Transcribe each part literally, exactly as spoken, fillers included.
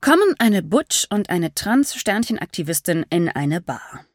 kommen eine Butch- und eine Trans-Sternchen-Aktivistin in eine Bar.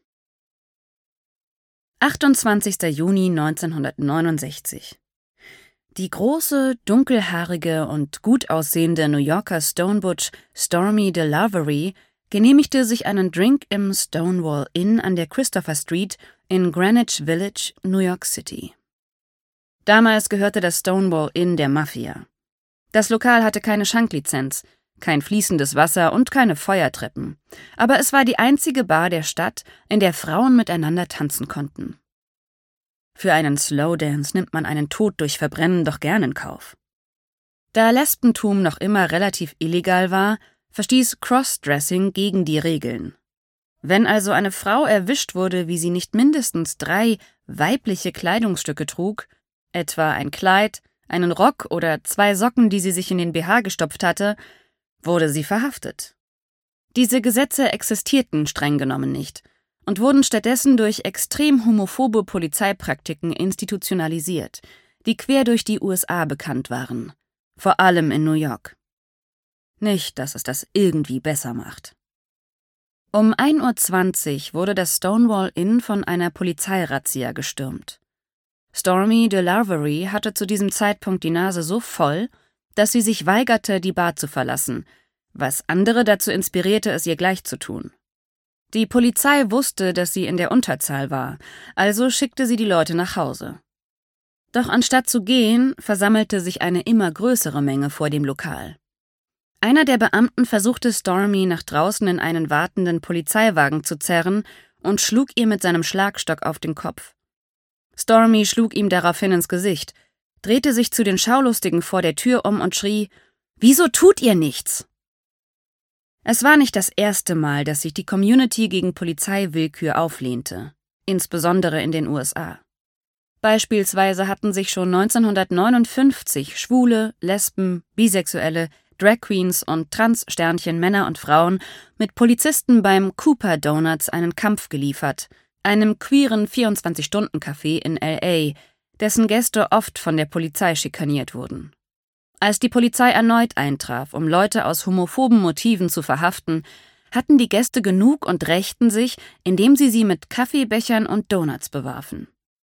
achtundzwanzigster Juni neunzehnhundertneunundsechzig. Die große, dunkelhaarige und gut aussehende New Yorker Stonebutch Stormy DeLavery genehmigte sich einen Drink im Stonewall Inn an der Christopher Street in Greenwich Village, New York City. Damals gehörte das Stonewall Inn der Mafia. Das Lokal hatte keine Schanklizenz, kein fließendes Wasser und keine Feuertreppen, aber es war die einzige Bar der Stadt, in der Frauen miteinander tanzen konnten. Für einen Slowdance nimmt man einen Tod durch Verbrennen doch gern in Kauf. Da Lesbentum noch immer relativ illegal war, verstieß Crossdressing gegen die Regeln. Wenn also eine Frau erwischt wurde, wie sie nicht mindestens drei weibliche Kleidungsstücke trug, etwa ein Kleid, einen Rock oder zwei Socken, die sie sich in den B H gestopft hatte, wurde sie verhaftet. Diese Gesetze existierten streng genommen nicht und wurden stattdessen durch extrem homophobe Polizeipraktiken institutionalisiert, die quer durch die U S A bekannt waren, vor allem in New York. Nicht, dass es das irgendwie besser macht. Um ein Uhr zwanzig wurde das Stonewall Inn von einer Polizeirazzia gestürmt. Stormy DeLavery hatte zu diesem Zeitpunkt die Nase so voll, dass sie sich weigerte, die Bar zu verlassen, was andere dazu inspirierte, es ihr gleich zu tun. Die Polizei wusste, dass sie in der Unterzahl war, also schickte sie die Leute nach Hause. Doch anstatt zu gehen, versammelte sich eine immer größere Menge vor dem Lokal. Einer der Beamten versuchte Stormy nach draußen in einen wartenden Polizeiwagen zu zerren und schlug ihr mit seinem Schlagstock auf den Kopf. Stormy schlug ihm daraufhin ins Gesicht, drehte sich zu den Schaulustigen vor der Tür um und schrie: »Wieso tut ihr nichts?« Es war nicht das erste Mal, dass sich die Community gegen Polizeiwillkür auflehnte, insbesondere in den U S A. Beispielsweise hatten sich schon neunzehnhundertneunundfünfzig Schwule, Lesben, Bisexuelle, Drag Queens und Trans-Sternchen, Männer und Frauen mit Polizisten beim Cooper Donuts einen Kampf geliefert, einem queeren vierundzwanzig-Stunden-Café in L A, dessen Gäste oft von der Polizei schikaniert wurden. Als die Polizei erneut eintraf, um Leute aus homophoben Motiven zu verhaften, hatten die Gäste genug und rächten sich, indem sie sie mit Kaffeebechern und Donuts bewarfen.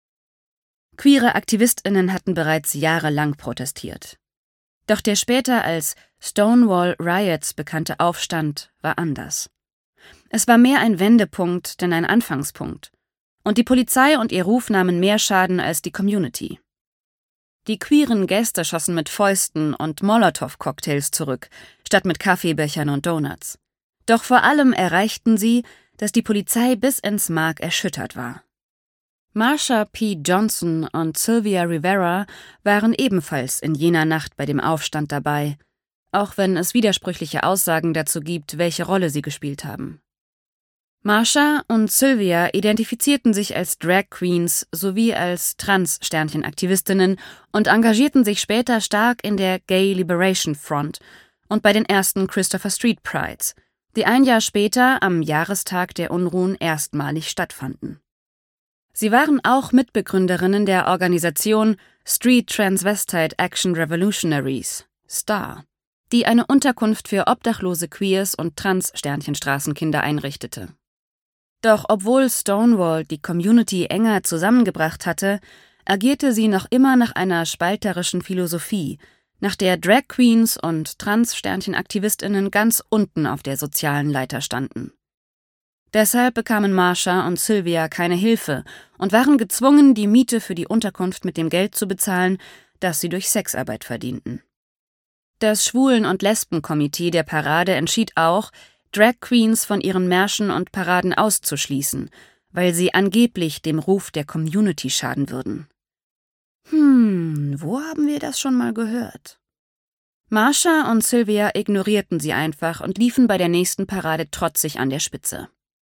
Queere AktivistInnen hatten bereits jahrelang protestiert. Doch der später als Stonewall Riots bekannte Aufstand war anders. Es war mehr ein Wendepunkt, denn ein Anfangspunkt. Und die Polizei und ihr Ruf nahmen mehr Schaden als die Community. Die queeren Gäste schossen mit Fäusten und Molotow-Cocktails zurück, statt mit Kaffeebechern und Donuts. Doch vor allem erreichten sie, dass die Polizei bis ins Mark erschüttert war. Marsha P. Johnson und Sylvia Rivera waren ebenfalls in jener Nacht bei dem Aufstand dabei, auch wenn es widersprüchliche Aussagen dazu gibt, welche Rolle sie gespielt haben. Marsha und Sylvia identifizierten sich als Drag Queens sowie als Trans-Sternchen-Aktivistinnen und engagierten sich später stark in der Gay Liberation Front und bei den ersten Christopher Street Prides, die ein Jahr später am Jahrestag der Unruhen erstmalig stattfanden. Sie waren auch Mitbegründerinnen der Organisation Street Transvestite Action Revolutionaries, S T A R, die eine Unterkunft für obdachlose Queers und Trans-Sternchen-Straßenkinder einrichtete. Doch obwohl Stonewall die Community enger zusammengebracht hatte, agierte sie noch immer nach einer spalterischen Philosophie, nach der Drag Queens und Trans-Sternchen-AktivistInnen ganz unten auf der sozialen Leiter standen. Deshalb bekamen Marsha und Sylvia keine Hilfe und waren gezwungen, die Miete für die Unterkunft mit dem Geld zu bezahlen, das sie durch Sexarbeit verdienten. Das Schwulen- und Lesbenkomitee der Parade entschied auch, Drag Queens von ihren Märschen und Paraden auszuschließen, weil sie angeblich dem Ruf der Community schaden würden. Hm, wo haben wir das schon mal gehört? Marsha und Sylvia ignorierten sie einfach und liefen bei der nächsten Parade trotzig an der Spitze.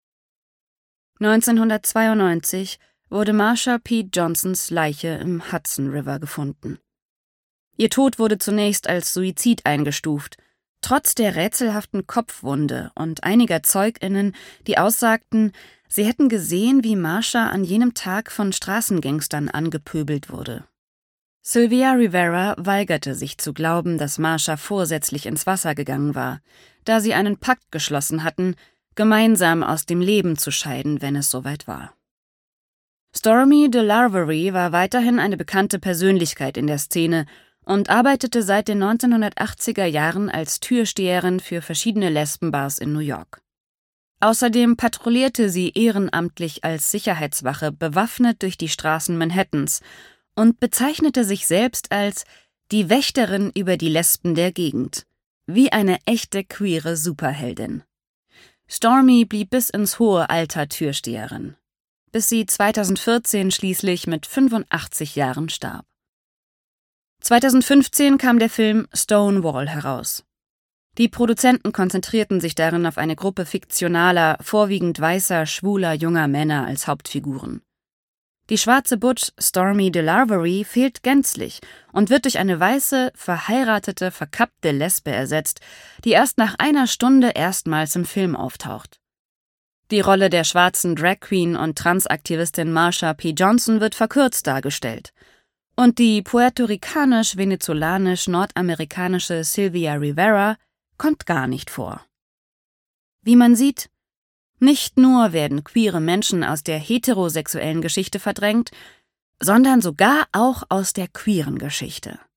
neunzehnhundertzweiundneunzig wurde Marsha P. Johnsons Leiche im Hudson River gefunden. Ihr Tod wurde zunächst als Suizid eingestuft, trotz der rätselhaften Kopfwunde und einiger ZeugInnen, die aussagten, sie hätten gesehen, wie Marsha an jenem Tag von Straßengangstern angepöbelt wurde. Sylvia Rivera weigerte sich zu glauben, dass Marsha vorsätzlich ins Wasser gegangen war, da sie einen Pakt geschlossen hatten, gemeinsam aus dem Leben zu scheiden, wenn es soweit war. Stormy DeLarverie war weiterhin eine bekannte Persönlichkeit in der Szene und arbeitete seit den neunzehnhundertachtziger Jahren als Türsteherin für verschiedene Lesbenbars in New York. Außerdem patrouillierte sie ehrenamtlich als Sicherheitswache bewaffnet durch die Straßen Manhattans und bezeichnete sich selbst als die Wächterin über die Lesben der Gegend, wie eine echte queere Superheldin. Stormy blieb bis ins hohe Alter Türsteherin, bis sie zweitausendvierzehn schließlich mit fünfundachtzig Jahren starb. zweitausendfünfzehn kam der Film Stonewall heraus. Die Produzenten konzentrierten sich darin auf eine Gruppe fiktionaler, vorwiegend weißer, schwuler junger Männer als Hauptfiguren. Die schwarze Butch Stormy DeLarverie fehlt gänzlich und wird durch eine weiße, verheiratete, verkappte Lesbe ersetzt, die erst nach einer Stunde erstmals im Film auftaucht. Die Rolle der schwarzen Drag Queen und Transaktivistin Marsha P. Johnson wird verkürzt dargestellt. Und die puerto-ricanisch-venezolanisch-nordamerikanische Sylvia Rivera kommt gar nicht vor. Wie man sieht, nicht nur werden queere Menschen aus der heterosexuellen Geschichte verdrängt, sondern sogar auch aus der queeren Geschichte.